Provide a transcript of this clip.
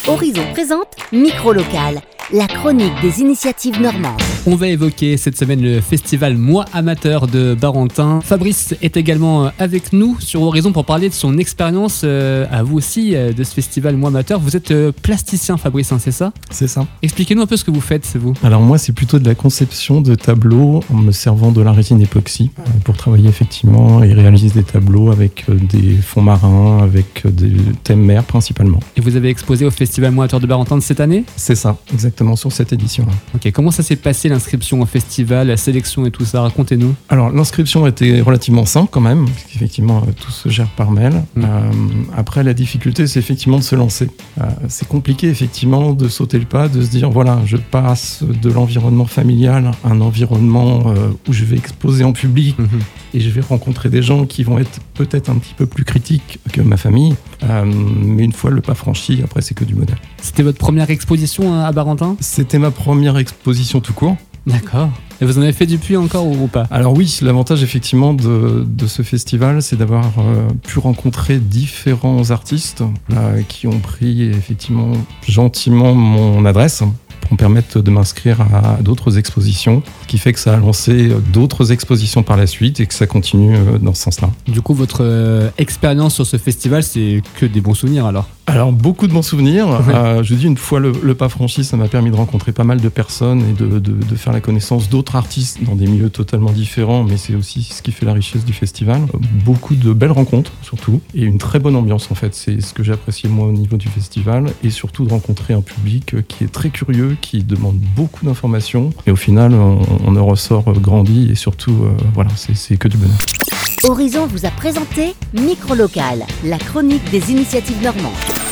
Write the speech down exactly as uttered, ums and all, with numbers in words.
Horizon présente Micro-Local, la chronique des initiatives normandes. On va évoquer cette semaine le festival Moi Amateur de Barentin. Fabrice est également avec nous sur Horizon pour parler de son expérience, euh, à vous aussi, euh, de ce festival Moi Amateur. Vous êtes euh, plasticien, Fabrice, hein, c'est ça ? C'est ça. Expliquez-nous un peu ce que vous faites, c'est vous. Alors moi, c'est plutôt de la conception de tableaux en me servant de la résine époxy euh, pour travailler effectivement et réaliser des tableaux avec euh, des fonds marins, avec euh, des thèmes mer principalement. Et vous avez exposé au festival Moi Amateur de Barentin de cette année ? C'est ça, exactement, sur cette édition-là. Ok, comment ça s'est passé l'inscription au festival, la sélection et tout ça ? Racontez-nous. Alors l'inscription était relativement simple quand même, parce qu'effectivement euh, tout se gère par mail. Mmh. Euh, après la difficulté, c'est effectivement de se lancer. Euh, c'est compliqué effectivement de sauter le pas, de se dire voilà, je passe de l'environnement familial à un environnement euh, où je vais exposer en public Mmh. et je vais rencontrer des gens qui vont être peut-être un petit peu plus critiques que ma famille. Euh, mais une fois le pas franchi, après c'est que du bonheur. C'était votre première exposition à Barentin ? C'était ma première exposition tout court. D'accord. Et vous en avez fait depuis encore ou pas ? Alors oui, l'avantage effectivement de, de ce festival, c'est d'avoir euh, pu rencontrer différents artistes euh, qui ont pris effectivement gentiment mon adresse pour me permettre de m'inscrire à d'autres expositions, ce qui fait que ça a lancé d'autres expositions par la suite et que ça continue euh, dans ce sens-là. Du coup, votre euh, expérience sur ce festival, c'est que des bons souvenirs alors ? Alors beaucoup de bons souvenirs. Ouais. Euh, je dis une fois le, le pas franchi, ça m'a permis de rencontrer pas mal de personnes et de, de, de faire la connaissance d'autres artistes dans des milieux totalement différents, mais c'est aussi ce qui fait la richesse du festival. Euh, beaucoup de belles rencontres surtout et une très bonne ambiance en fait. C'est ce que j'ai apprécié moi au niveau du festival et surtout de rencontrer un public qui est très curieux, qui demande beaucoup d'informations et au final on, on en ressort grandi et surtout euh, voilà, c'est, c'est que du bonheur. Horizon vous a présenté Micro-Local, la chronique des initiatives normandes.